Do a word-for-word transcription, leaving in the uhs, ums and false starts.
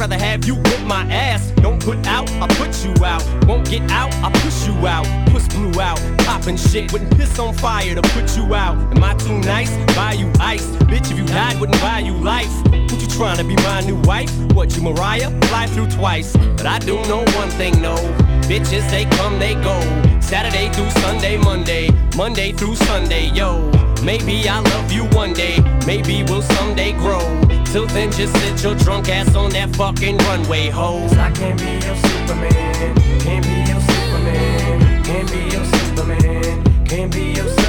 rather have you whip my ass. Don't put out, I put you out. Won't get out, I push you out. Puss blew out, poppin' shit. Wouldn't piss on fire to put you out. Am I too nice? Buy you ice. Bitch, if you died, wouldn't buy you life. What you trying to be my new wife? What, you Mariah? Fly through twice. But I do know one thing, no. Bitches, they come, they go. Saturday through Sunday, Monday. Monday through Sunday, yo. Maybe I'll love you one day. Maybe we'll someday grow. Till then, just sit your drunk ass on that fucking runway, ho. 'Cause I can't be your Superman. Can't be your Superman. Can't be your Superman. Can't be your Superman.